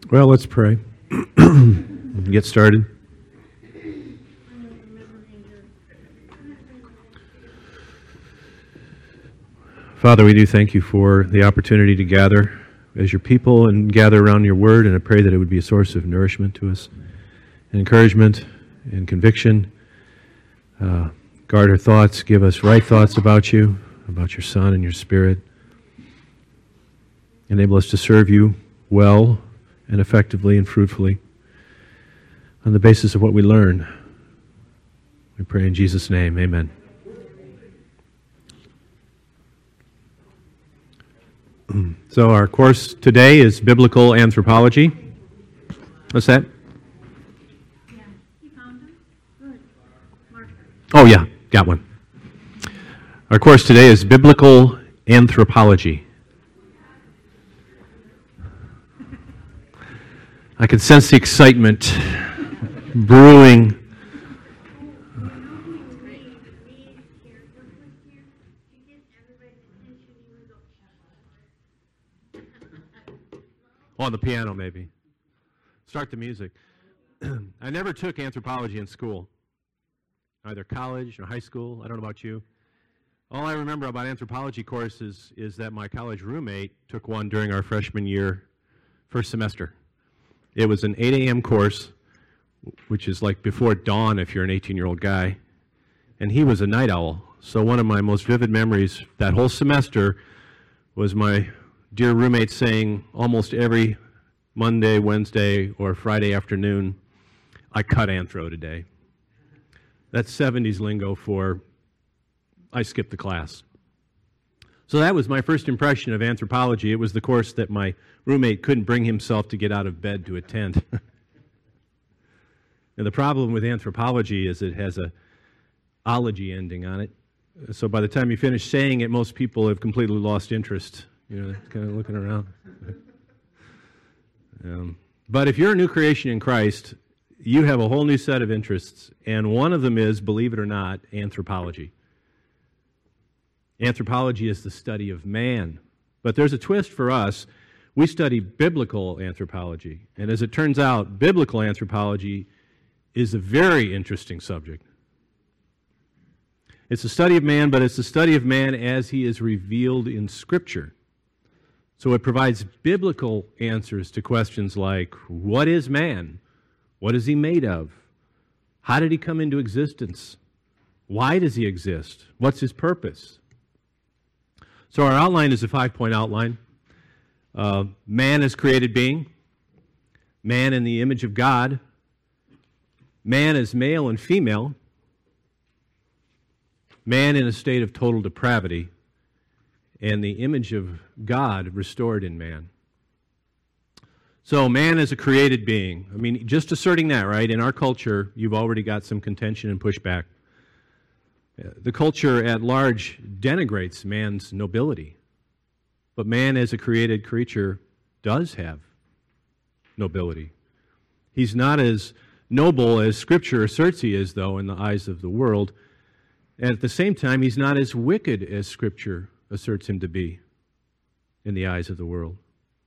Well, let's pray. Get started. Father, we do thank you for the opportunity to gather as your people and gather around your word, and I pray that it would be a source of nourishment to us, and encouragement and conviction. Guard our thoughts, give us right thoughts about you, about your Son and your Spirit. Enable us to serve you well and effectively and fruitfully on the basis of what we learn. We pray in Jesus' name, amen. So our course today is Biblical Anthropology. What's that? Yeah, you found them? Good. Mark. Oh yeah, got one. Our course today is Biblical Anthropology. I can sense the excitement brewing. On the piano, maybe. Start the music. I never took anthropology in school, either college or high school. I don't know about you. All I remember about anthropology courses is that my college roommate took one during our freshman year, first semester. It was an 8 a.m. course, which is like before dawn if you're an 18-year-old guy, and he was a night owl. So one of my most vivid memories that whole semester was my dear roommate saying almost every Monday, Wednesday, or Friday afternoon, I cut anthro today. That's 70s lingo for I skipped the class. So that was my first impression of anthropology. It was the course that my roommate couldn't bring himself to get out of bed to attend. And the problem with anthropology is it has a ology ending on it. So by the time you finish saying it, most people have completely lost interest. You know, kind of looking around. But if you're a new creation in Christ, you have a whole new set of interests, and one of them is, believe it or not, anthropology. Anthropology is the study of man. But there's a twist for us. We study biblical anthropology. And as it turns out, biblical anthropology is a very interesting subject. It's the study of man, but it's the study of man as he is revealed in Scripture. So it provides biblical answers to questions like, what is man? What is he made of? How did he come into existence? Why does he exist? What's his purpose? So our outline is a 5-point outline. Man is created being. Man in the image of God. Man is male and female. Man in a state of total depravity. And the image of God restored in man. So man is a created being. I mean, just asserting that, right? In our culture, you've already got some contention and pushback. The culture at large denigrates man's nobility. But man as a created creature does have nobility. He's not as noble as Scripture asserts he is, though, in the eyes of the world. And at the same time, he's not as wicked as Scripture asserts him to be in the eyes of the world.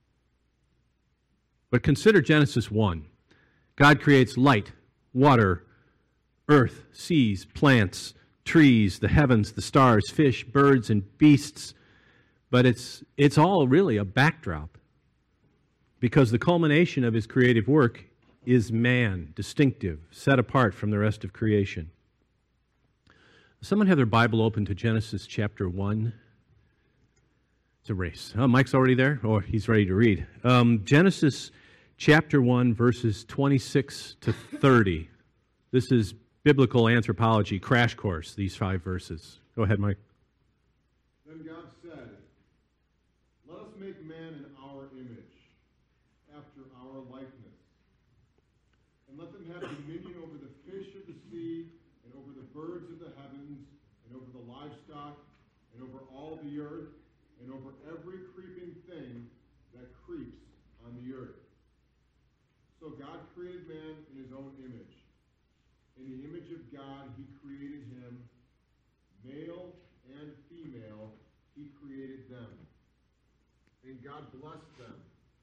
But consider Genesis 1. God creates light, water, earth, seas, plants, trees, the heavens, the stars, fish, birds, and beasts. But it's all really a backdrop, because the culmination of his creative work is man, distinctive, set apart from the rest of creation. Someone have their Bible open to Genesis chapter 1. It's a race. Oh, Mike's already there? Oh, he's ready to read. Genesis chapter 1, verses 26 to 30. This is biblical anthropology crash course, these 5 verses. Go ahead, Mike. Then God said, "Let us make man in our image, after our likeness, and let them have dominion over the fish of the sea, and over the birds of the heavens, and over the livestock, and over all the earth, and over every creeping thing that creeps on the earth." So God created man in his own image. In the image of God he created him, male and female he created them. And God blessed them.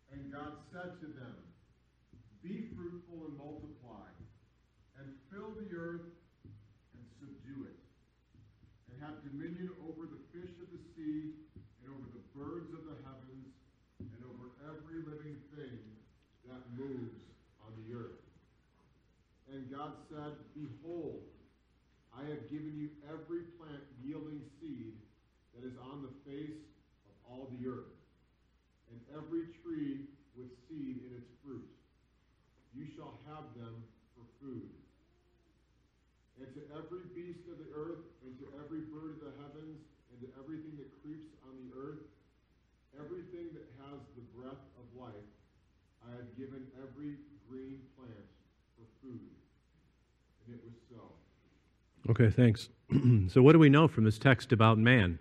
And God said to them, be fruitful and multiply, and fill the earth and subdue it, and have dominion over the fish of the sea, and over the birds of the heavens, and over every living thing that moves on the earth. And God said, behold, I have given you every plant yielding seed that is on the face of all the earth, and every tree with seed in its fruit. You shall have them for food. And to every beast of the earth, and to every bird of the heavens, and to everything that creeps on the earth, everything that has the breath of life, I have given every green plant for food. And it was so. Okay, thanks. So what do we know from this text about man?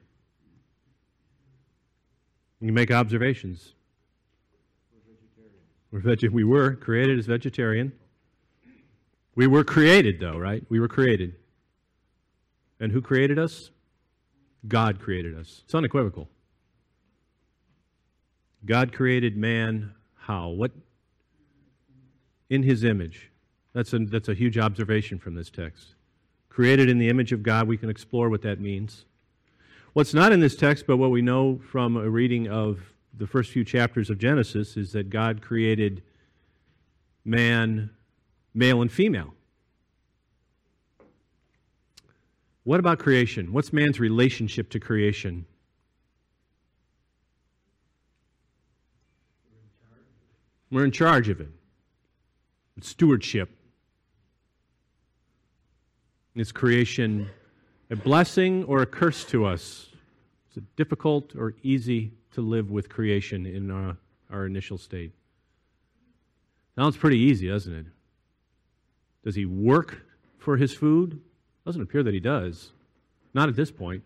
You make observations. We were created as vegetarian. We were created, though, right? We were created. And who created us? God created us. It's unequivocal. God created man how? What? In his image. That's a huge observation from this text. Created in the image of God, we can explore what that means. What's not in this text, but what we know from a reading of the first few chapters of Genesis, is that God created man, male and female. What about creation? What's man's relationship to creation? We're in charge of it. It's stewardship. Is creation a blessing or a curse to us? Is it difficult or easy to live with creation in our initial state? Sounds pretty easy, doesn't it? Does he work for his food? Doesn't appear that he does. Not at this point.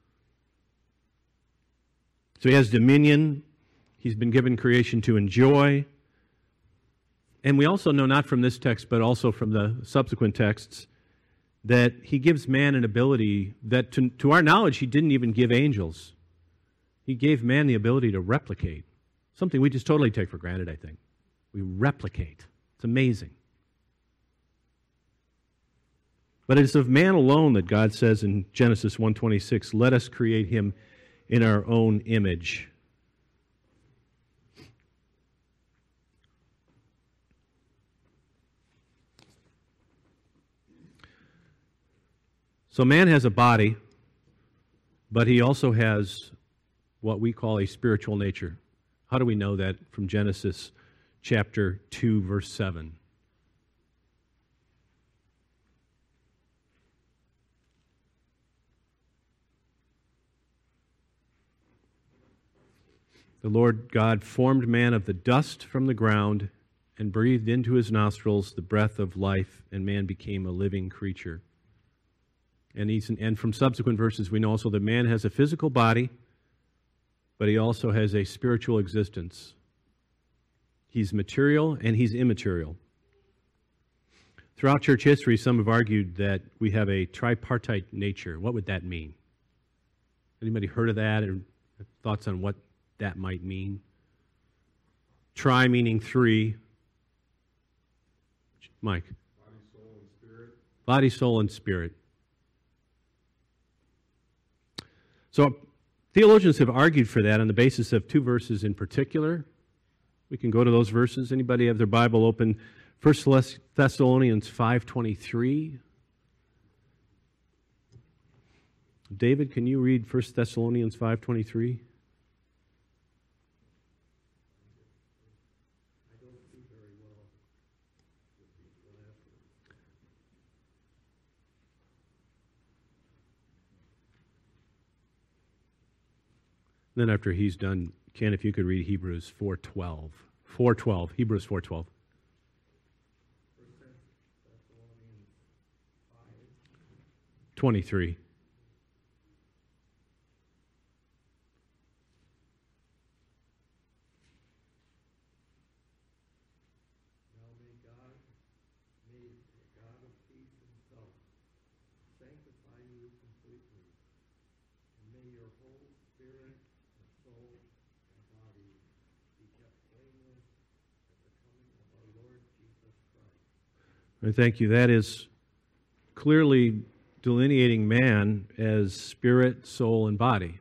So he has dominion. He's been given creation to enjoy. And we also know, not from this text, but also from the subsequent texts, that he gives man an ability that, to our knowledge, he didn't even give angels. He gave man the ability to replicate. Something we just totally take for granted, I think. We replicate. It's amazing. But it's of man alone that God says in Genesis 1:26, let us create him in our own image. So man has a body, but he also has what we call a spiritual nature. How do we know that? From Genesis chapter 2, verse 7. The Lord God formed man of the dust from the ground and breathed into his nostrils the breath of life, and man became a living creature. And from subsequent verses, we know also that man has a physical body, but he also has a spiritual existence. He's material and he's immaterial. Throughout church history, some have argued that we have a tripartite nature. What would that mean? Anybody heard of that, or thoughts on what that might mean? Tri meaning three. Mike? Body, soul, and spirit. Body, soul, and spirit. So theologians have argued for that on the basis of two verses in particular. We can go to those verses. Anybody have their Bible open? 1 Thessalonians 5:23. David, can you read 1 Thessalonians 5:23? Then after he's done, Ken, if you could read Hebrews 4:12. 4:12, Hebrews 4:12. 23. Thank you. That is clearly delineating man as spirit, soul, and body.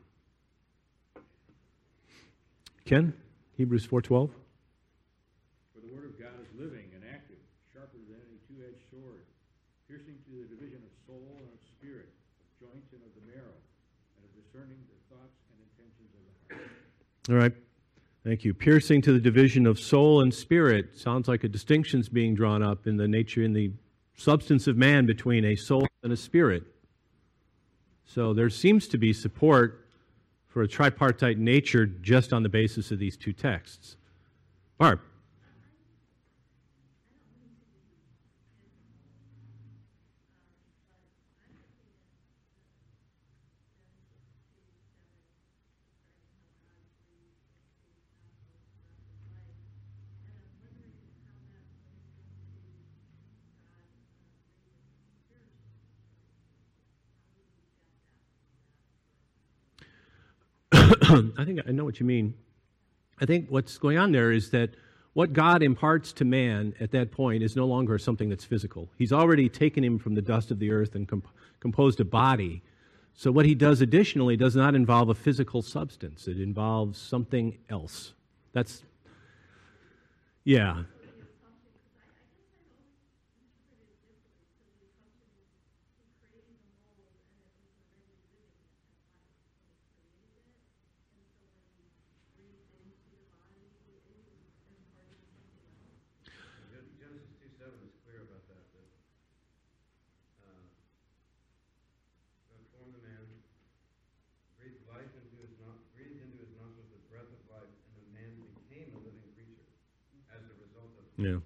Ken, Hebrews 4:12. For the word of God is living and active, sharper than any two-edged sword, piercing to the division of soul and of spirit, of joints and of the marrow, and of discerning the thoughts and intentions of the heart. All right. Thank you. Piercing to the division of soul and spirit. Sounds like a distinction's being drawn up in the nature, in the substance of man between a soul and a spirit. So there seems to be support for a tripartite nature just on the basis of these two texts. Barb. I think I know what you mean. I think what's going on there is that what God imparts to man at that point is no longer something that's physical. He's already taken him from the dust of the earth and composed a body. So what he does additionally does not involve a physical substance. It involves something else. That's, yeah. Yeah.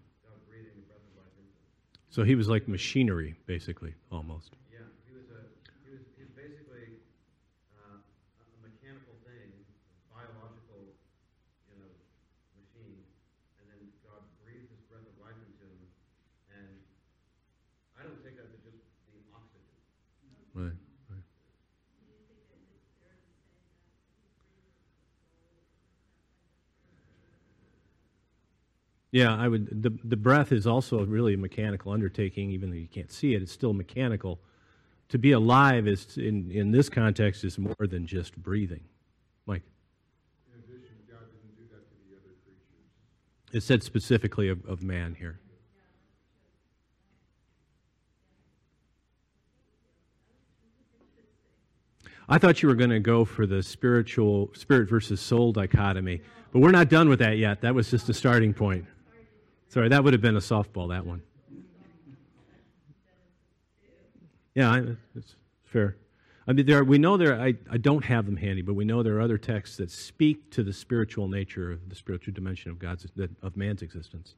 So he was like machinery, basically, almost. Yeah, he's basically a mechanical thing, a biological, machine, and then God breathed His breath of life into him, and I don't take that to just be oxygen. Right. Yeah, I would. The breath is also really a mechanical undertaking, even though you can't see it. It's still mechanical. To be alive is, in this context, is more than just breathing. Mike. In addition, God didn't do that to the other creatures. It said specifically of man here. I thought you were going to go for the spirit versus soul dichotomy, but we're not done with that yet. That was just a starting point. Sorry, that would have been a softball, that one. Yeah, it's fair. I mean, we know I don't have them handy, but we know there are other texts that speak to the spiritual nature of the spiritual dimension of man's existence.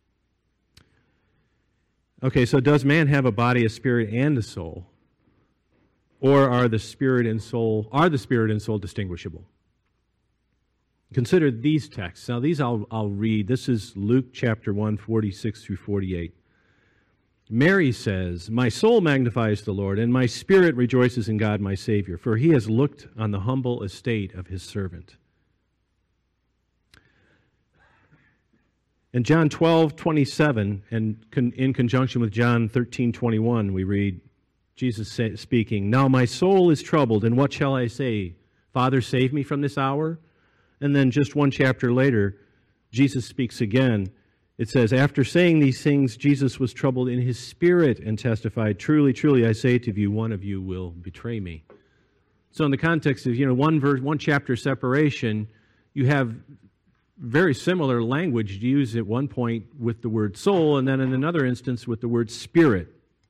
Okay, so does man have a body, a spirit, and a soul? Or are the spirit and soul distinguishable? Consider these texts. Now, these I'll read. This is Luke chapter 1, 46 through 48. Mary says, "My soul magnifies the Lord, and my spirit rejoices in God my Savior, for He has looked on the humble estate of His servant." In John 12:27, and in conjunction with John 13:21, we read Jesus speaking, "Now my soul is troubled, and what shall I say? Father, save me from this hour?" And then just one chapter later, Jesus speaks again. It says, "After saying these things, Jesus was troubled in his spirit and testified, 'Truly, truly, I say to you, one of you will betray me.'" So in the context of, one chapter separation, you have very similar language used at one point with the word soul, and then in another instance with the word spirit.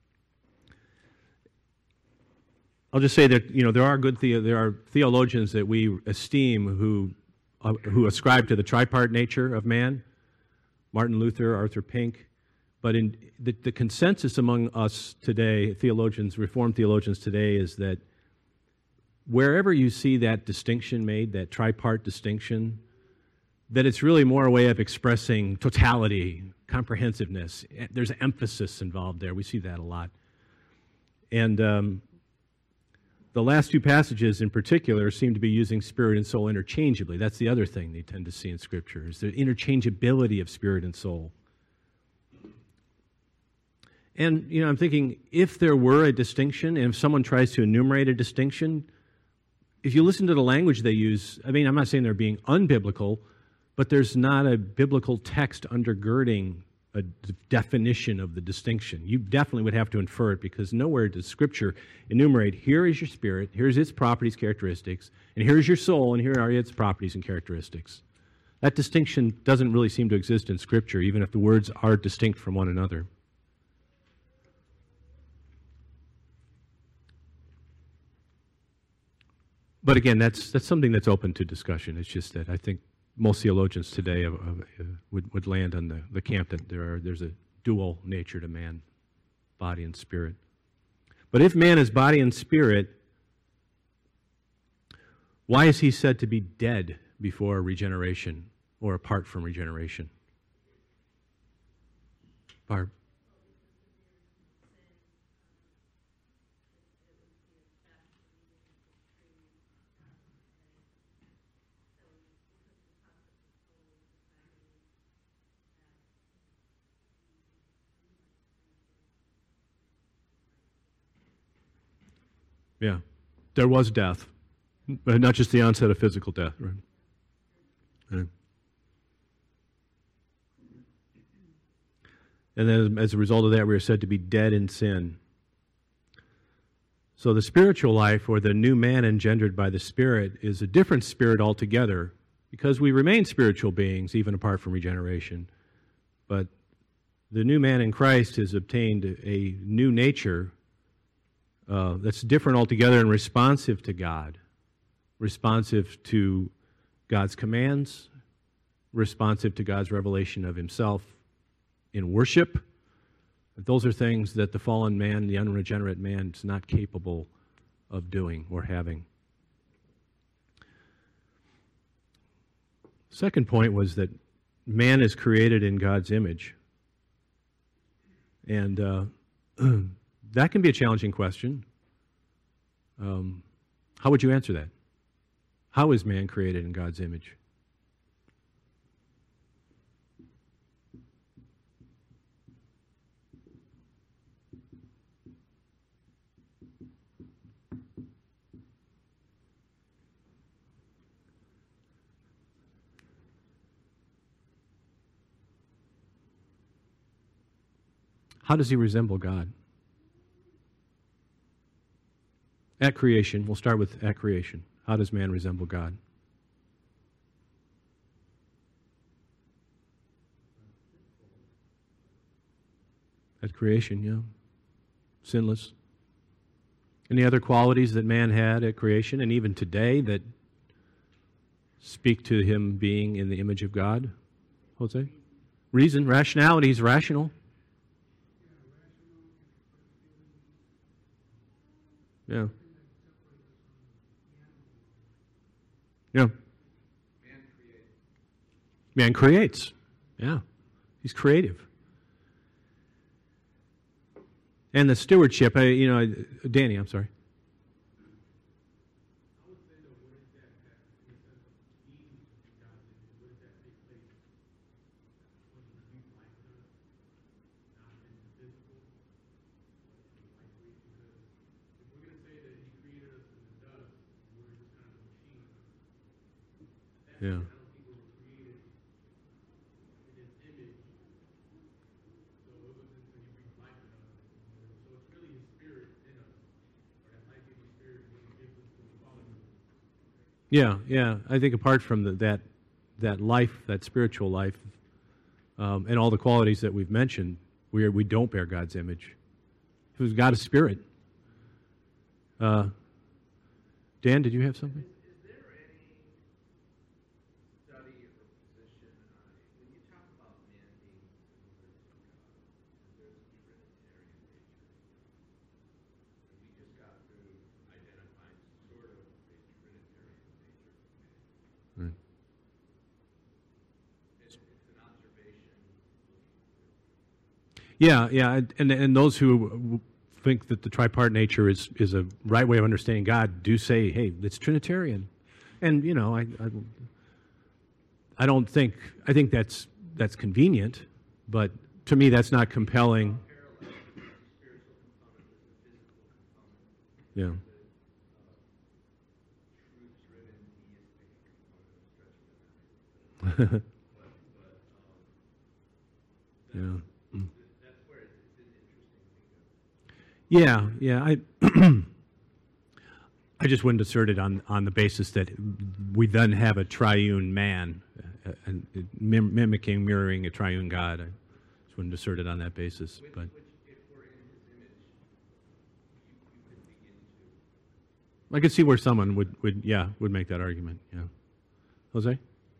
I'll just say that there are theologians that we esteem who ascribe to the tripart nature of man. Martin Luther, Arthur Pink, but in the consensus among us today, Reformed theologians today, is that wherever you see that distinction made, that tripart distinction, that it's really more a way of expressing totality, comprehensiveness. There's emphasis involved there. We see that a lot. And the last two passages in particular seem to be using spirit and soul interchangeably. That's the other thing they tend to see in Scripture, is the interchangeability of spirit and soul. And, I'm thinking, if there were a distinction, and if someone tries to enumerate a distinction, if you listen to the language they use, I'm not saying they're being unbiblical, but there's not a biblical text undergirding a definition of the distinction. You definitely would have to infer it, because nowhere does Scripture enumerate, here is your spirit, here's its properties, characteristics, and here's your soul, and here are its properties and characteristics. That distinction doesn't really seem to exist in Scripture, even if the words are distinct from one another. But again, that's something that's open to discussion. It's just that I think most theologians today would land on the camp that there's a dual nature to man, body and spirit. But if man is body and spirit, why is he said to be dead before regeneration or apart from regeneration? Barb? Yeah, there was death, but not just the onset of physical death, right? Right. And then as a result of that, we are said to be dead in sin. So the spiritual life, or the new man engendered by the Spirit, is a different spirit altogether, because we remain spiritual beings even apart from regeneration. But the new man in Christ has obtained a new nature that's different altogether and responsive to God, responsive to God's commands, responsive to God's revelation of himself in worship. Those are things that the fallen man, the unregenerate man, is not capable of doing or having. Second point was that man is created in God's image. And that can be a challenging question. How would you answer that? How is man created in God's image? How does he resemble God? At creation, we'll start with at creation. How does man resemble God? At creation, yeah. Sinless. Any other qualities that man had at creation, and even today, that speak to him being in the image of God? Jose? Reason, rationality, he's rational. Yeah. Yeah. Man creates. Yeah. He's creative. And the stewardship, Danny, I'm sorry. Yeah. Yeah. I think apart from that life, that spiritual life, and all the qualities that we've mentioned, we don't bear God's image. Who's God is spirit. Dan, did you have something? Yeah, and those who think that the tripart nature is a right way of understanding God do say, hey, it's Trinitarian, and I don't think that's convenient, but to me that's not compelling. Yeah. Yeah. Mm. Yeah, yeah. I just wouldn't assert it on the basis that we then have a triune man, and mimicking, mirroring a triune God. I just wouldn't assert it on that basis. But I could see where someone would make that argument. Yeah, Jose.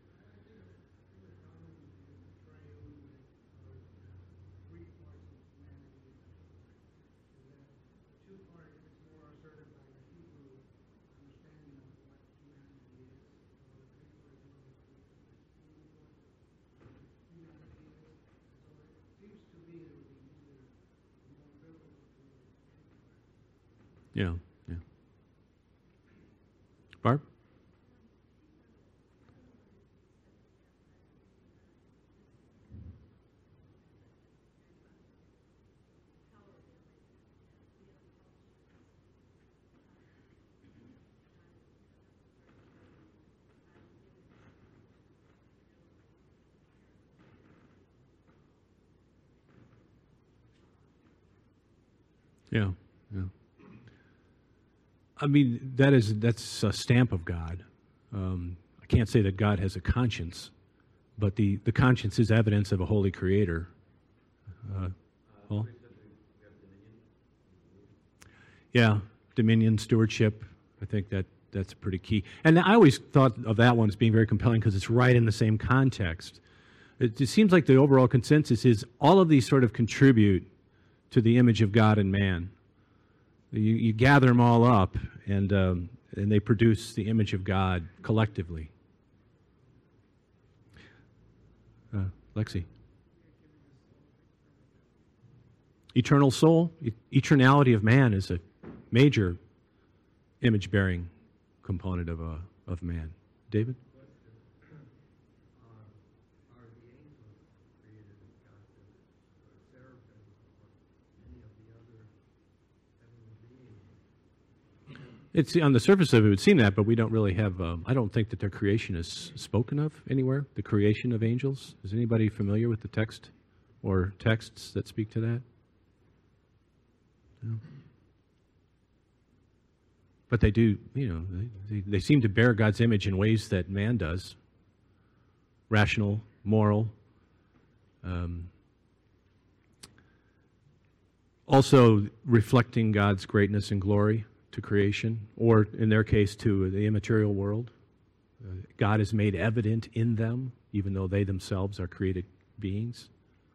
Yeah, yeah. Barb? Yeah, yeah. I mean, that's a stamp of God. I can't say that God has a conscience, but the conscience is evidence of a holy creator. Paul? Yeah, dominion, stewardship. I think that's pretty key. And I always thought of that one as being very compelling because it's right in the same context. It seems like the overall consensus is all of these sort of contribute to the image of God in man. You gather them all up, and they produce the image of God collectively. Lexi. Eternal soul, eternality of man is a major image-bearing component of man. David? It's on the surface of it would seem that, but we don't really have. I don't think that their creation is spoken of anywhere. The creation of angels. Is anybody familiar with the text or texts that speak to that? No. But they do. They seem to bear God's image in ways that man does. Rational, moral. Also reflecting God's greatness and glory to creation, or in their case, to the immaterial world. God is made evident in them, even though they themselves are created beings.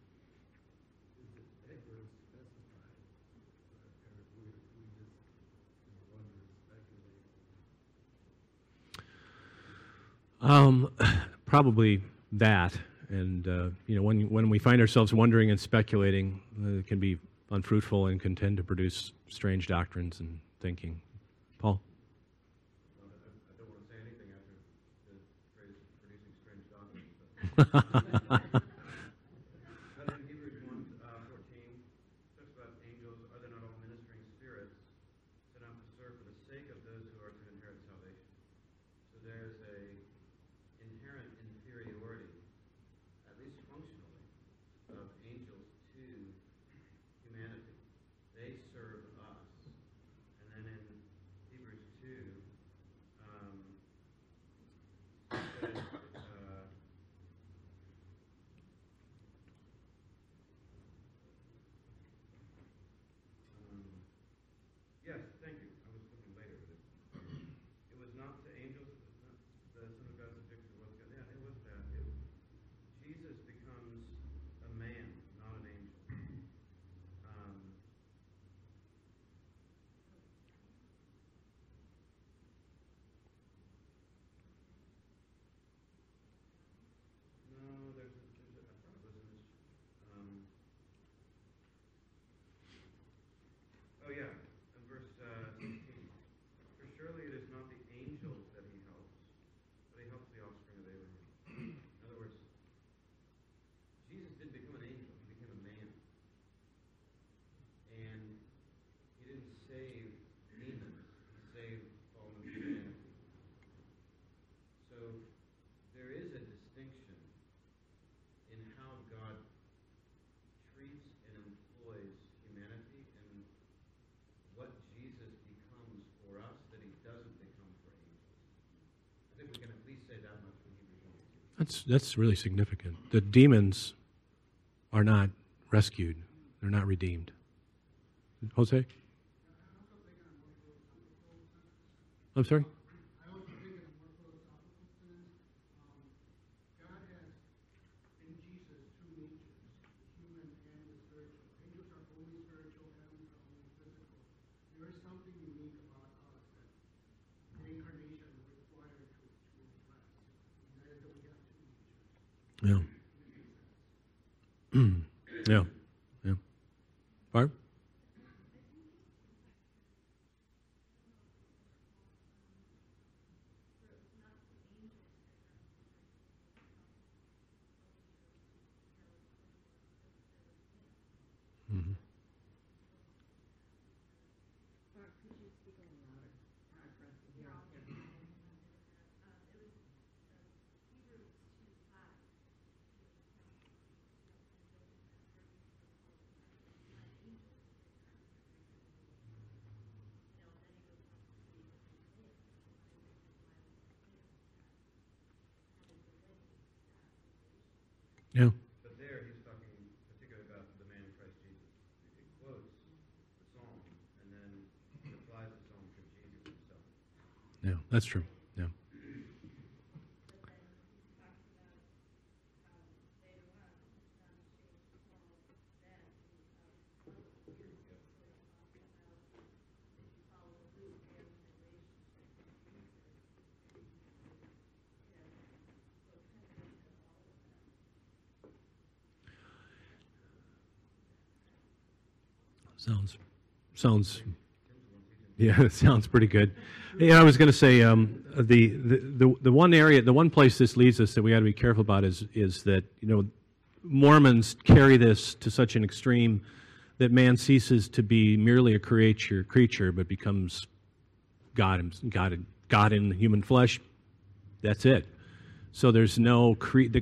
Probably that, and when we find ourselves wondering and speculating, it can be unfruitful and can tend to produce strange doctrines and thinking. Paul? I don't want to say anything after the phrase producing strange doctrines. But in Hebrews 1:14, talks about angels, are they not all ministering spirits sent out to serve for the sake of those who are to inherit salvation? So there's a inherent inferiority, at least functionally, of angels to humanity. They serve us. And then in Hebrews 2, it says, yes, thank you. I was looking later at it. It was not to angels, the Son of God subject to what's God. Yeah, it was that. Jesus becomes a man, not an angel. No, I thought it was in this. Oh yeah, in verse 16. For surely it is not the angels that he helps, but he helps the offspring of Abraham. In other words, Jesus didn't become an angel; he became a man, and he didn't save demons. that much from Hebrews 1:18. That's really significant. The demons are not rescued. They're not redeemed. Jose? I'm sorry? I also think in a more philosophical sense, God has in Jesus two natures, the human and the spiritual. Angels are only spiritual, heavens are only physical. There is something unique about us that the incarnation required to address. And that is that we have two natures. Yeah. Yeah. Barb? Mm-hmm. Yeah. But there, he's talking particularly about the man Christ Jesus. He quotes the psalm and then applies the psalm to Jesus himself. Yeah, that's true. Yeah. Sounds. Yeah, it sounds pretty good. Yeah, I was going to say the one area, the one place this leads us that we got to be careful about is that Mormons carry this to such an extreme that man ceases to be merely a creature, but becomes God in human flesh. That's it. So there's no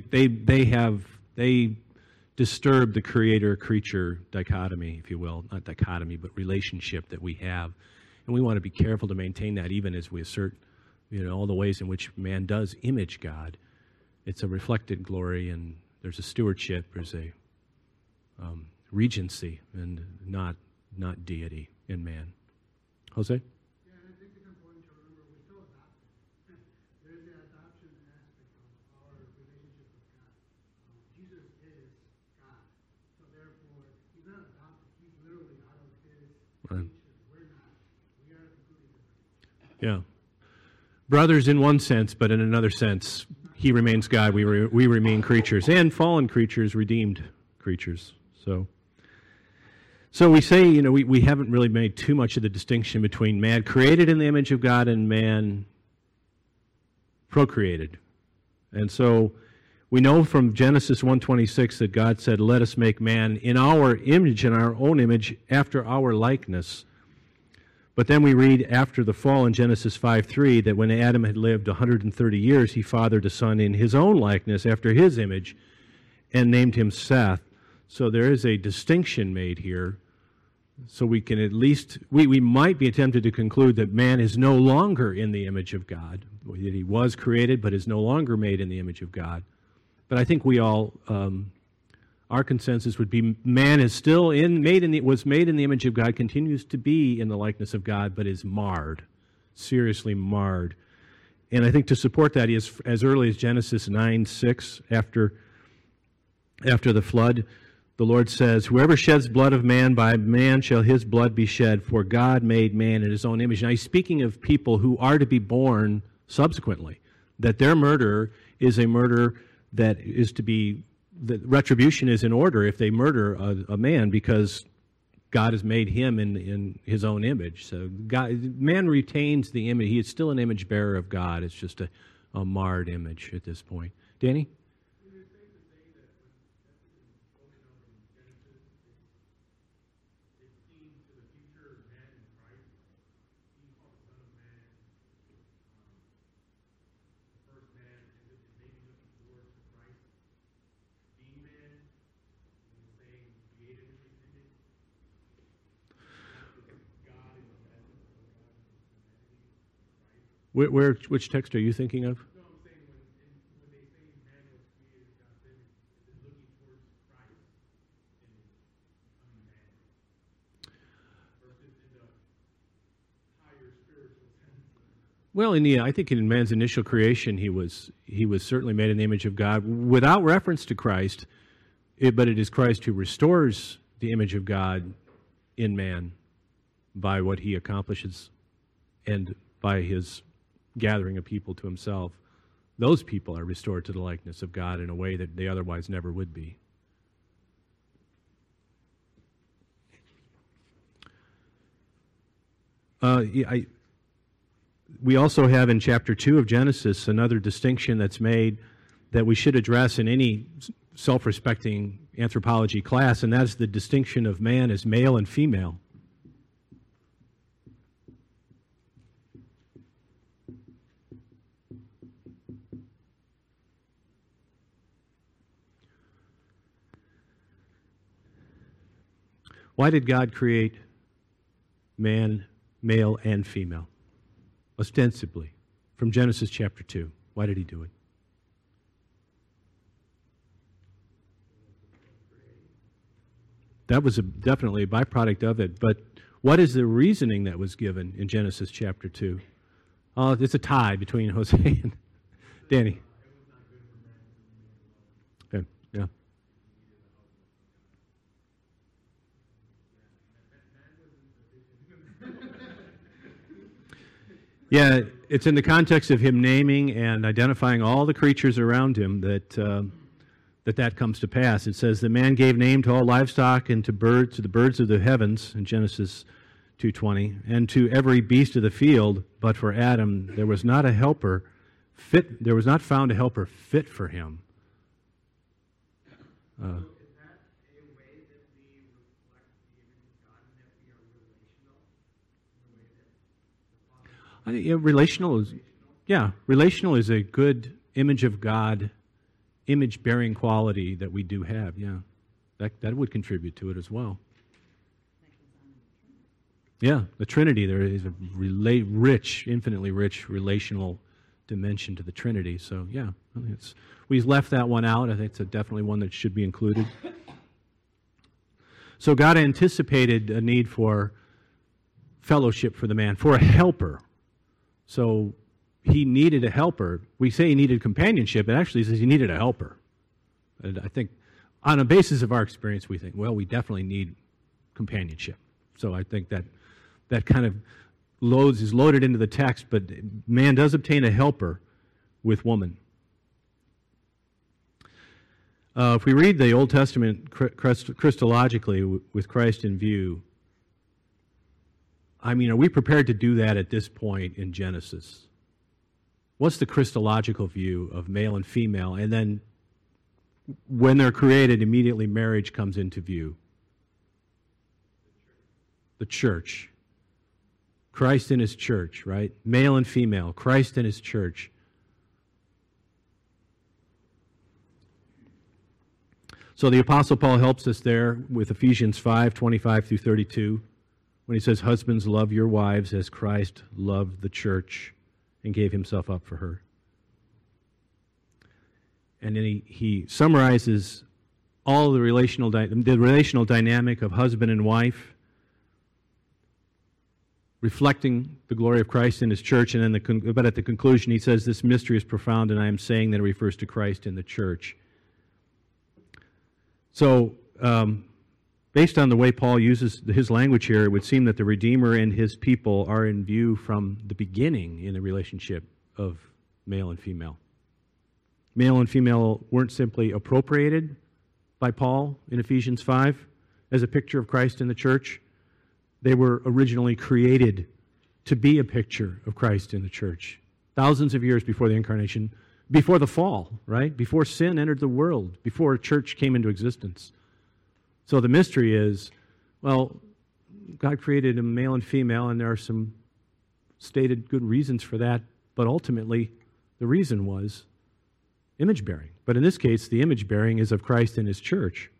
they disturb the creator-creature dichotomy, if you will, not dichotomy, but relationship that we have. And we want to be careful to maintain that even as we assert, all the ways in which man does image God. It's a reflected glory, and there's a stewardship, there's a regency, and not deity in man. Jose? Yeah, and I think it's important to remember we're still adopted. There's the adoption aspect of our relationship with God. Jesus is God. So therefore, he's not adopted. He's literally out of his Right. nature. We're not. We are completely different. Yeah. Brothers in one sense, but in another sense, he remains God, we remain creatures, and fallen creatures, redeemed creatures. So we say, we haven't really made too much of the distinction between man created in the image of God and man procreated. And so we know from Genesis 1:26 that God said, "Let us make man in our image, in our own image, after our likeness." But then we read after the fall in Genesis 5:3 that when Adam had lived 130 years, he fathered a son in his own likeness, after his image, and named him Seth. So there is a distinction made here. So we can at least, we might be tempted to conclude that man is no longer in the image of God, that he was created but is no longer made in the image of God. But I think we all, our consensus would be man is still was made in the image of God, continues to be in the likeness of God, but is marred, seriously marred. And I think to support that is as early as Genesis 9:6, after the flood, the Lord says, "Whoever sheds blood of man, by man shall his blood be shed, for God made man in his own image." Now he's speaking of people who are to be born subsequently, that their murder is a murder that is to be, the retribution is in order if they murder a man, because God has made him in his own image. So man retains the image. He is still an image bearer of God. It's just a marred image at this point. Danny? Which text are you thinking of? No, I'm saying when Well, I think in man's initial creation, he was certainly made in the image of God without reference to Christ, but it is Christ who restores the image of God in man by what he accomplishes and by his gathering of people to himself. Those people are restored to the likeness of God in a way that they otherwise never would be. We also have in chapter 2 of Genesis another distinction that's made that we should address in any self-respecting anthropology class, and that's the distinction of man as male and female. Why did God create man, male, and female? Ostensibly, from Genesis chapter 2. Why did he do it? That was definitely a byproduct of it. But what is the reasoning that was given in Genesis chapter 2? It's a tie between Jose and Danny. Okay, yeah. Yeah, it's in the context of him naming and identifying all the creatures around him that comes to pass. It says, the man gave name to all livestock and to the birds of the heavens, in Genesis 2:20, and to every beast of the field, but for Adam there was not found a helper fit for him. Is that a way that we reflect the image of God and that we are relational? In the way that I think, relational is a good image of God, image-bearing quality that we do have, yeah. That would contribute to it as well. Yeah, the Trinity, there is a infinitely rich relational dimension to the Trinity. So, yeah, I think we left that one out. I think it's definitely one that should be included. So God anticipated a need for fellowship for the man, for a helper. So he needed a helper. We say he needed companionship. It actually says he needed a helper. And I think on a basis of our experience, we think, well, we definitely need companionship. So I think that kind of is loaded into the text, but man does obtain a helper with woman. If we read the Old Testament Christologically with Christ in view, I mean, are we prepared to do that at this point in Genesis? What's the Christological view of male and female? And then when they're created, immediately marriage comes into view. The church. Christ and his church, right? Male and female. Christ and his church. So the Apostle Paul helps us there with Ephesians 5:25 through 32, when he says, husbands, love your wives as Christ loved the church and gave himself up for her. And then he summarizes all the relational dynamic of husband and wife, reflecting the glory of Christ in his church, and then but at the conclusion he says, this mystery is profound, and I am saying that it refers to Christ in the church. So, based on the way Paul uses his language here, it would seem that the Redeemer and his people are in view from the beginning in the relationship of male and female. Male and female weren't simply appropriated by Paul in Ephesians 5 as a picture of Christ in the church. They were originally created to be a picture of Christ in the church. Thousands of years before the incarnation, before the fall, right? Before sin entered the world, before a church came into existence. So the mystery is, well, God created a male and female, and there are some stated good reasons for that, but ultimately the reason was image-bearing. But in this case, the image-bearing is of Christ and his church.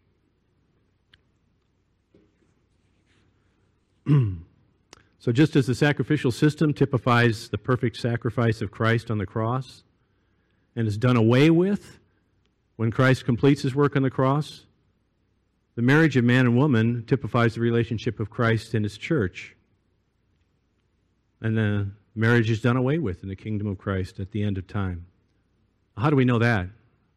So just as the sacrificial system typifies the perfect sacrifice of Christ on the cross and is done away with when Christ completes his work on the cross, the marriage of man and woman typifies the relationship of Christ and his church. And the Marriage is done away with in the kingdom of Christ at the end of time. How do we know that?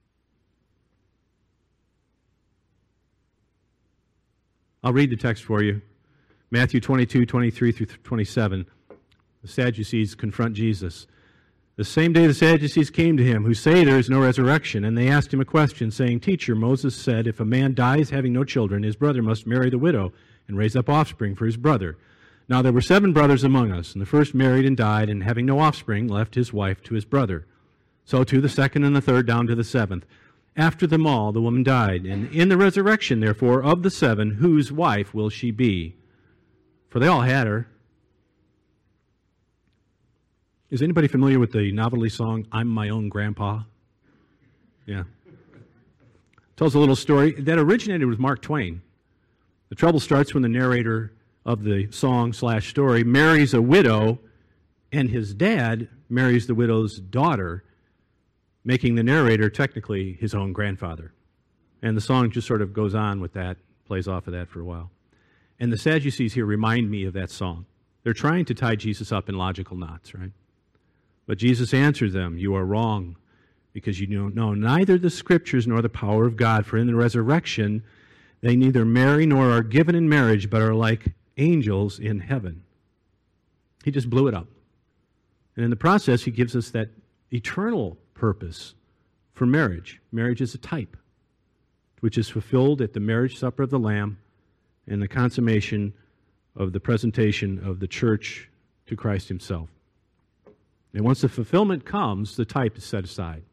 I'll read the text for you. Matthew 22, 23 through 27. The Sadducees confront Jesus. The same day the Sadducees came to him, who say there is no resurrection, and they asked him a question, saying, Teacher, Moses said, if a man dies having no children, his brother must marry the widow and raise up offspring for his brother. Now there were 7 brothers among us, and the first married and died, and having no offspring, left his wife to his brother. So too the second and the third down to the 7th. After them all, the woman died. And in the resurrection, therefore, of the 7, whose wife will she be? For they all had her. Is anybody familiar with the novelty song, I'm My Own Grandpa? Yeah. Tells a little story that originated with Mark Twain. The trouble starts when the narrator of the song/story marries a widow, and his dad marries the widow's daughter, making the narrator technically his own grandfather. And the song just sort of goes on with that, plays off of that for a while. And the Sadducees here remind me of that song. They're trying to tie Jesus up in logical knots, right? But Jesus answers them, you are wrong, because you don't know neither the Scriptures nor the power of God. For in the resurrection, they neither marry nor are given in marriage, but are like angels in heaven. He just blew it up. And in the process, he gives us that eternal purpose for marriage. Marriage is a type, which is fulfilled at the marriage supper of the Lamb and the consummation of the presentation of the church to Christ himself. And once the fulfillment comes, the type is set aside.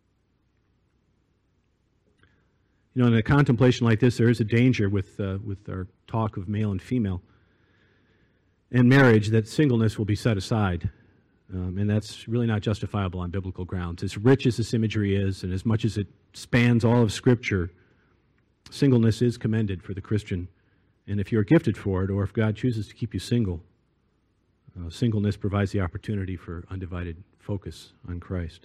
You know, in a contemplation like this, there is a danger with our talk of male and female and marriage that singleness will be set aside. And that's really not justifiable on biblical grounds. As rich as this imagery is, and as much as it spans all of Scripture, singleness is commended for the Christian. And if you're gifted for it, or if God chooses to keep you single, singleness provides the opportunity for undivided focus on Christ.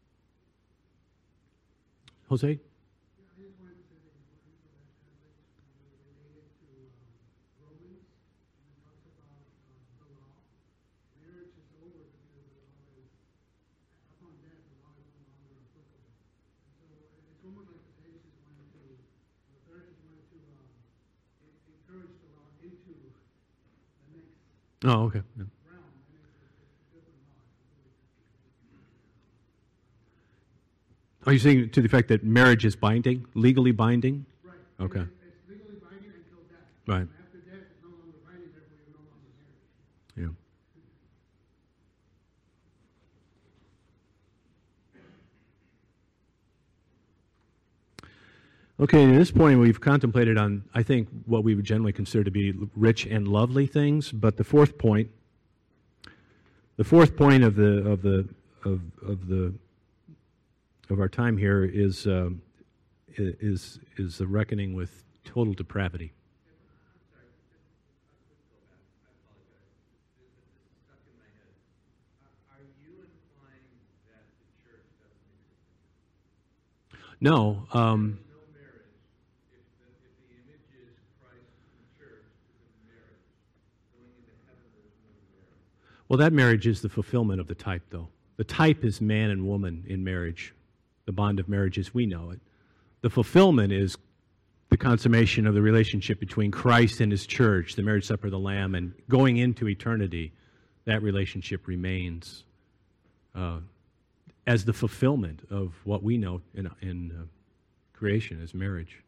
Jose? I just wanted to say the importance of that passage related to Romans, and it talks about the law. Marriage is over because the law is, upon death, the law is no longer applicable. And so it's almost like the Sadducees wanted to, the Pharisees wanted to encourage the law into the next Oh, okay. Yeah. realm, and it's a different law. Are you saying to the effect that marriage is binding, legally binding? Right. Okay. It's legally binding until death. Right. After death, it's no longer binding, therefore you're no longer married. Yeah. Okay, at this point we've contemplated on, I think, what we would generally consider to be rich and lovely things, but the fourth point of our time here is the reckoning with total depravity. Are you implying that the church doesn't exist? No. No marriage. If the image is Christ and the church isn't marriage, going into heaven there's no marriage. Well, that marriage is the fulfillment of the type, though. The type is man and woman in marriage, the bond of marriage as we know it. The fulfillment is the consummation of the relationship between Christ and his church, the marriage supper of the Lamb, and going into eternity, that relationship remains as the fulfillment of what we know in creation as marriage.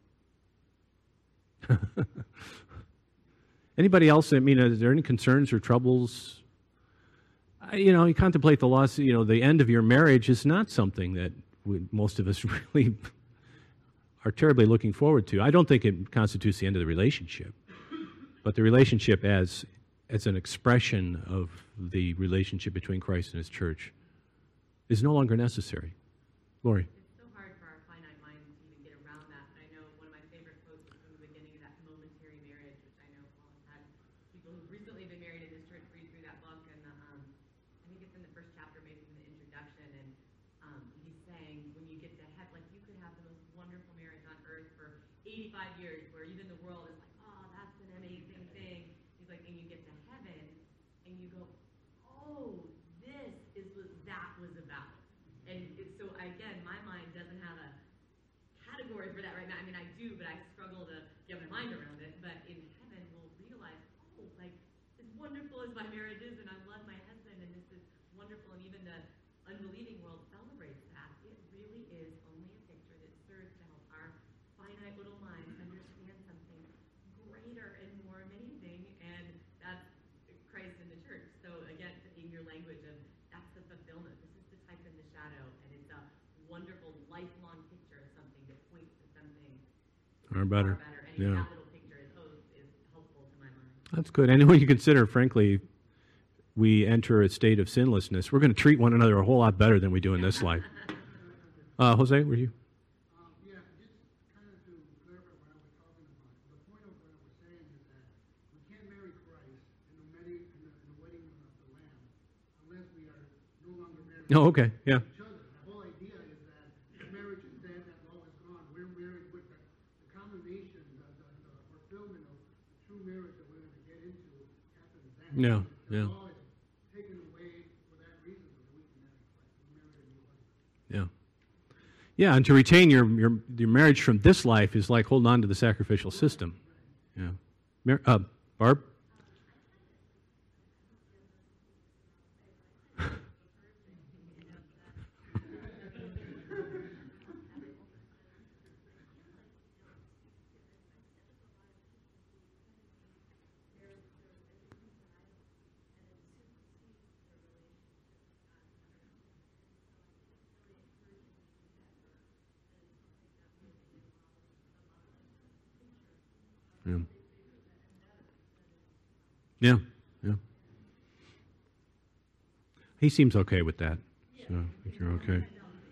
Anybody else? I mean, is there any concerns or troubles? You contemplate the loss. The end of your marriage is not something that most of us really are terribly looking forward to. I don't think it constitutes the end of the relationship, but the relationship as an expression of the relationship between Christ and his church is no longer necessary. Lori? It's so hard for our finite minds to even get around that. And I know one of my favorite quotes is from the beginning of that Momentary Marriage, which I know Paul has had people who've recently been married in his church read through that book. And I think it's in the first chapter, maybe in the introduction. And he's saying when you get to heaven, like you could have the most wonderful marriage on earth for 85 years, where even the world is like, oh, that's an amazing thing. He's like, and you get to heaven, and you go, oh, again, my mind doesn't have a category for that right now. I mean, I do, but I struggle to get my mind around it. But in heaven, we'll realize, oh, like, as wonderful as my marriage is, and I love my husband, and this is wonderful, and even the unbelieving world celebrates that. It really is only a picture that serves to help our finite little minds understand something greater and more amazing, and that's Christ in the church. So again, in your language of that's the fulfillment. This is the type in the shadow, and it's a wonderful lifelong picture of something that points to something Or better. And Yeah. that little picture is helpful to my mind. That's good. And when you consider, frankly, we enter a state of sinlessness, we're going to treat one another a whole lot better than we do in this life. Jose, were you? Yeah, just kind of to clarify what I was talking about. The point of what I was saying is that we can't marry Christ in the wedding of the Lamb unless we are no longer married Oh, okay. Yeah. to each other. The whole idea is that marriage is dead, that law is gone. We're married with the combination, the fulfillment of the true marriage that we're going to get into happens then. Yeah, The yeah. law is taken away for that reason so that we can marry Christ. We marry a new husband. Yeah. Yeah, and to retain your marriage from this life is like holding on to the sacrificial system. Yeah. Barb? Yeah. Yeah. Yeah. He seems okay with that. So I think you're okay.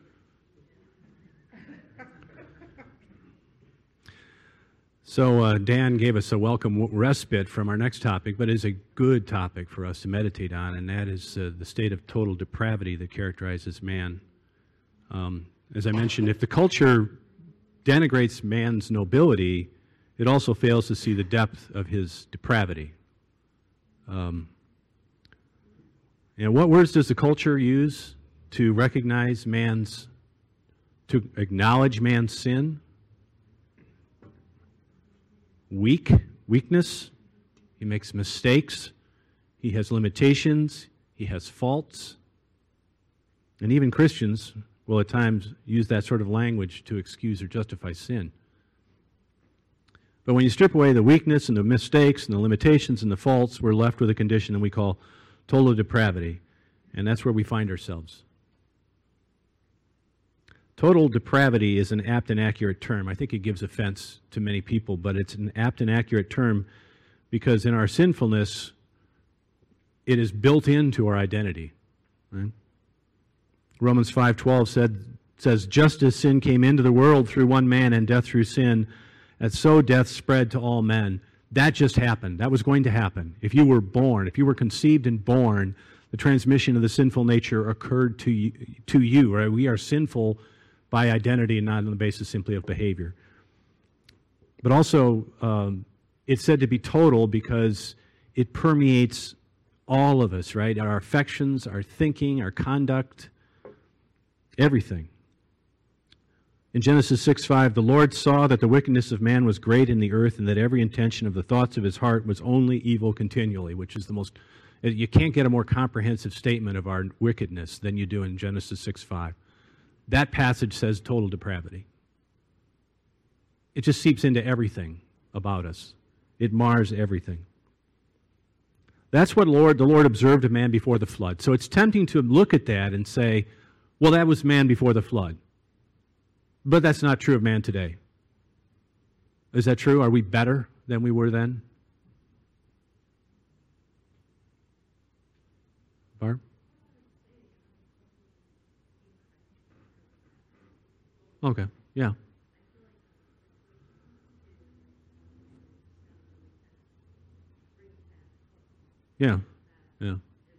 So Dan gave us a welcome respite from our next topic, but it's a good topic for us to meditate on, and that is the state of total depravity that characterizes man. As I mentioned, if the culture denigrates man's nobility, it also fails to see the depth of his depravity. And what words does the culture use to recognize to acknowledge man's sin? Weakness. He makes mistakes. He has limitations. He has faults. And even Christians will at times use that sort of language to excuse or justify sin. But when you strip away the weakness and the mistakes and the limitations and the faults, we're left with a condition that we call total depravity. And that's where we find ourselves. Total depravity is an apt and accurate term. I think it gives offense to many people, but it's an apt and accurate term because in our sinfulness, it is built into our identity. Right? Romans 5:12 says, just as sin came into the world through one man and death through sin, and so death spread to all men. That just happened. That was going to happen. If you were born, if you were conceived and born, the transmission of the sinful nature occurred to you. Right? We are sinful by identity and not on the basis simply of behavior. But also, it's said to be total because it permeates all of us, right? Our affections, our thinking, our conduct, everything. In Genesis 6:5, the Lord saw that the wickedness of man was great in the earth and that every intention of the thoughts of his heart was only evil continually, which is the most, you can't get a more comprehensive statement of our wickedness than you do in Genesis 6:5. That passage says total depravity. It just seeps into everything about us. It mars everything. That's what the Lord observed of man before the flood. So it's tempting to look at that and say, well, that was man before the flood. But that's not true of man today. Is that true? Are we better than we were then? Barb? Okay, yeah. Yeah, yeah.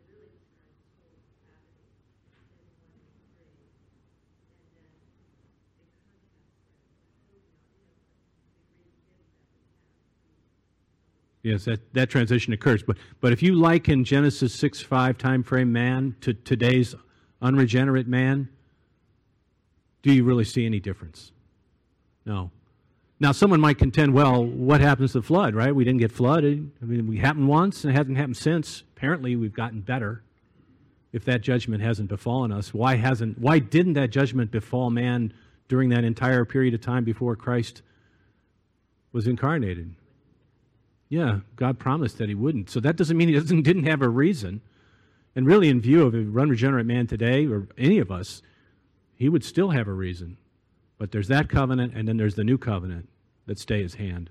Yes, that transition occurs. But if you liken Genesis 6:5 time frame man to today's unregenerate man, Do you really see any difference? No. Now, someone might contend, well, what happens to the flood, right? We didn't get flooded. I mean, we happened once and it hasn't happened since. Apparently, we've gotten better. If that judgment hasn't befallen us, why didn't that judgment befall man during that entire period of time before Christ was incarnated? Yeah, God promised that he wouldn't. So that doesn't mean he didn't have a reason. And really, in view of an unregenerate man today, or any of us, he would still have a reason. But there's that covenant, and then there's the new covenant that stay his hand.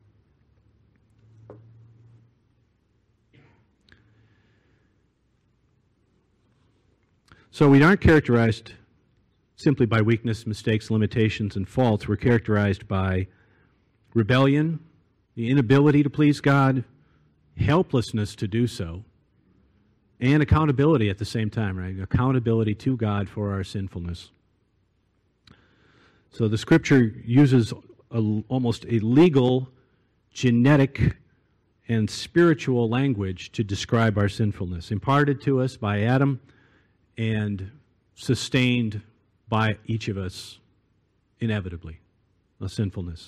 So we aren't characterized simply by weakness, mistakes, limitations, and faults. We're characterized by rebellion, the inability to please God, helplessness to do so, and accountability at the same time, right? Accountability to God for our sinfulness. So the Scripture uses almost a legal, genetic, and spiritual language to describe our sinfulness, imparted to us by Adam and sustained by each of us inevitably, a sinfulness.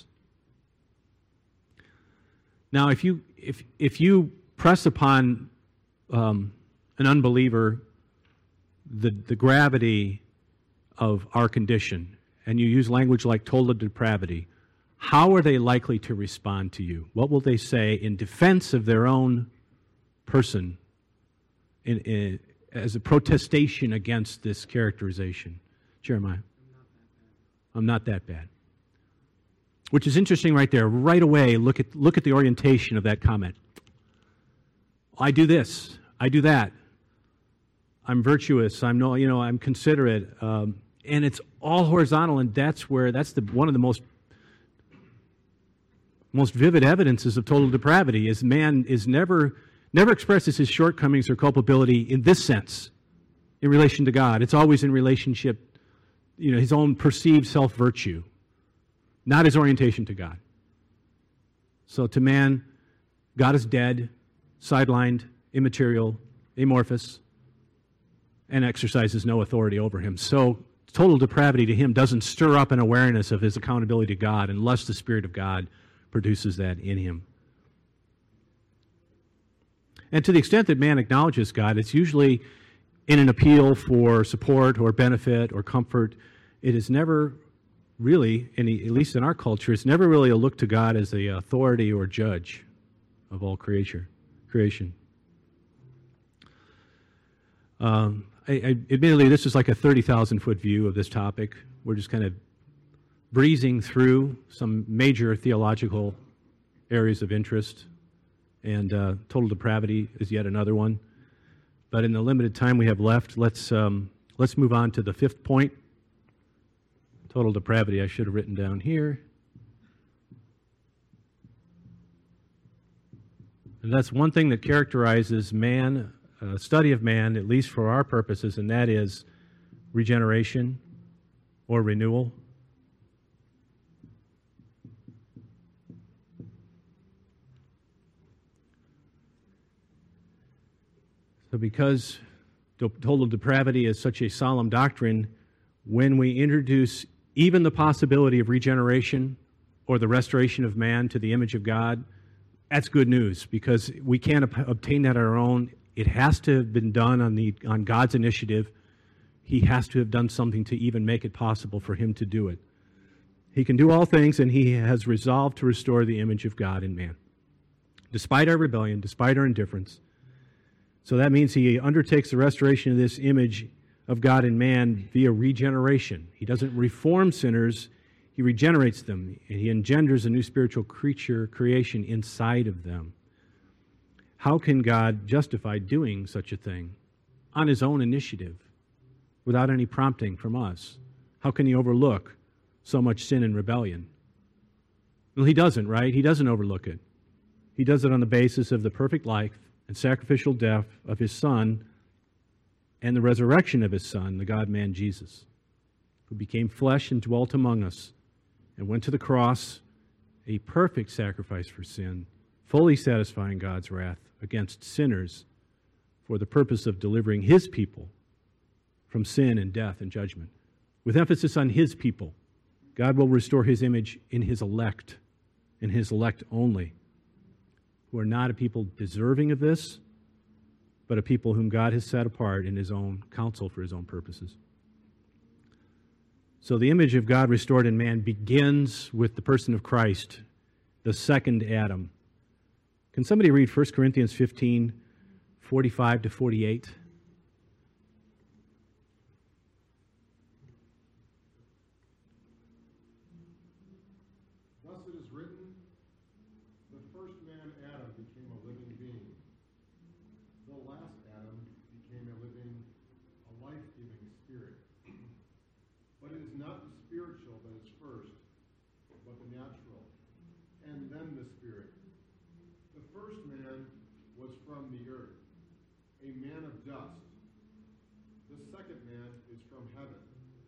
Now, if you press upon an unbeliever the gravity of our condition, and you use language like total depravity, how are they likely to respond to you? What will they say in defense of their own person as a protestation against this characterization? Jeremiah? I'm not that bad. Which is interesting right there. Right away, look at the orientation of that comment. I do this. I do that. I'm virtuous. I'm considerate. And it's all horizontal, and that's one of the most vivid evidences of total depravity is man is never expresses his shortcomings or culpability in this sense, in relation to God. It's always in relationship, his own perceived self-virtue, not his orientation to God. So to man, God is dead, sidelined, immaterial, amorphous, and exercises no authority over him. So total depravity to him doesn't stir up an awareness of his accountability to God unless the Spirit of God produces that in him. And to the extent that man acknowledges God, it's usually in an appeal for support or benefit or comfort. It is never really, at least in our culture, it's never really a look to God as the authority or judge of all creation. Admittedly, this is like a 30,000-foot view of this topic. We're just kind of breezing through some major theological areas of interest, and total depravity is yet another one. But in the limited time we have left, let's move on to the fifth point. Total depravity, I should have written down here. And that's one thing that characterizes man, study of man, at least for our purposes, and that is regeneration or renewal. So because total depravity is such a solemn doctrine, when we introduce even the possibility of regeneration or the restoration of man to the image of God, that's good news, because we can't obtain that on our own. It has to have been done on God's initiative. He has to have done something to even make it possible for him to do it. He can do all things, and he has resolved to restore the image of God in man, despite our rebellion, despite our indifference. So that means he undertakes the restoration of this image of God in man via regeneration. He doesn't reform sinners, he regenerates them, and he engenders a new spiritual creation inside of them. How can God justify doing such a thing on his own initiative without any prompting from us? How can he overlook so much sin and rebellion? Well, he doesn't, right? He doesn't overlook it. He does it on the basis of the perfect life and sacrificial death of his Son and the resurrection of his Son, the God-man Jesus, who became flesh and dwelt among us and went to the cross, a perfect sacrifice for sin, fully satisfying God's wrath against sinners for the purpose of delivering his people from sin and death and judgment, with emphasis on his people. God will restore his image in his elect, and his elect only, who are not a people deserving of this, but a people whom God has set apart in his own counsel for his own purposes. So the image of God restored in man begins with the person of Christ, the second Adam. Can somebody read 1 Corinthians 15, 45 to 48? Thus it is written, the first man, Adam, became a living being. The last Adam became a life-giving spirit. But it is not the spiritual that is first, but the natural, and then the spirit. The first man was from the earth, a man of dust. The second man is from heaven.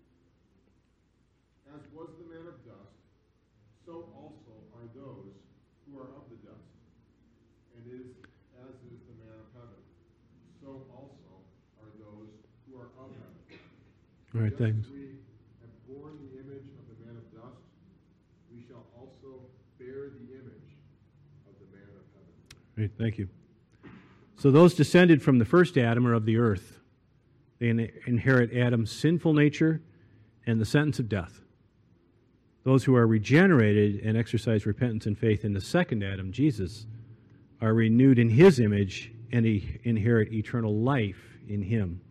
As was the man of dust, so also are those who are of the dust. And as is the man of heaven, so also are those who are of heaven. All right, Just thanks. as we have borne the image of the man of dust, we shall also bear the image of the man of heaven. Great, thank you. So those descended from the first Adam are of the earth. They inherit Adam's sinful nature and the sentence of death. Those who are regenerated and exercise repentance and faith in the second Adam, Jesus, are renewed in his image and inherit eternal life in him.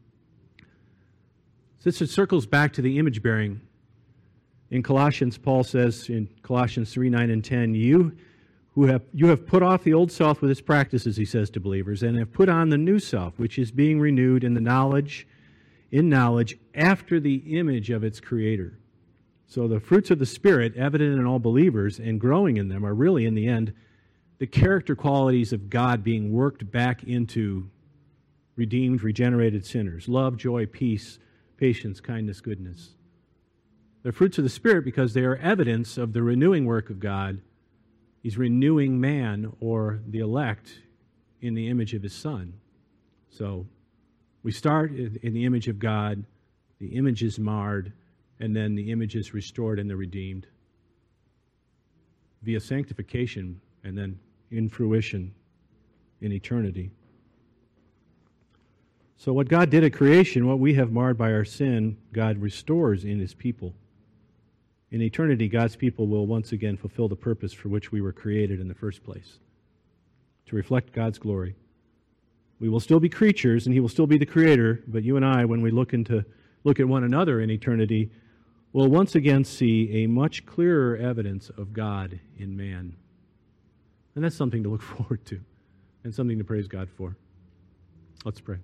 This circles back to the image bearing. In Colossians, Paul says in Colossians 3, 9, and 10, you have put off the old self with its practices, he says to believers, and have put on the new self, which is being renewed in knowledge after the image of its creator. So the fruits of the Spirit, evident in all believers and growing in them, are really, in the end, the character qualities of God being worked back into redeemed, regenerated sinners. Love, joy, peace, patience, kindness, goodness. They're fruits of the Spirit because they are evidence of the renewing work of God. He's renewing man, or the elect, in the image of his Son. So we start in the image of God, the image is marred, and then the image is restored and the redeemed via sanctification and then in fruition in eternity. So what God did at creation, what we have marred by our sin, God restores in his people. In eternity, God's people will once again fulfill the purpose for which we were created in the first place, to reflect God's glory. We will still be creatures, and he will still be the creator, but you and I, when we look at one another in eternity, will once again see a much clearer evidence of God in man. And that's something to look forward to, and something to praise God for. Let's pray.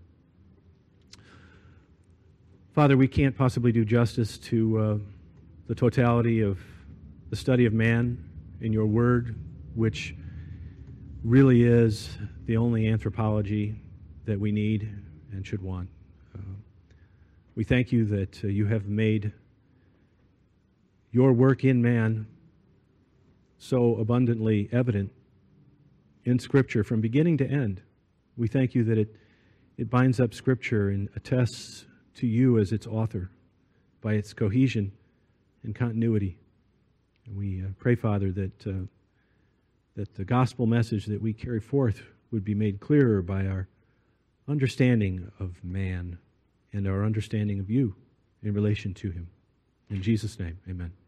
Father, we can't possibly do justice to the totality of the study of man in your word, which really is the only anthropology that we need and should want. We thank you that you have made your work in man so abundantly evident in Scripture from beginning to end. We thank you that it binds up Scripture and attests to you as its author by its cohesion and continuity. And we pray, Father, that the gospel message that we carry forth would be made clearer by our understanding of man and our understanding of you in relation to him. In Jesus' name, amen.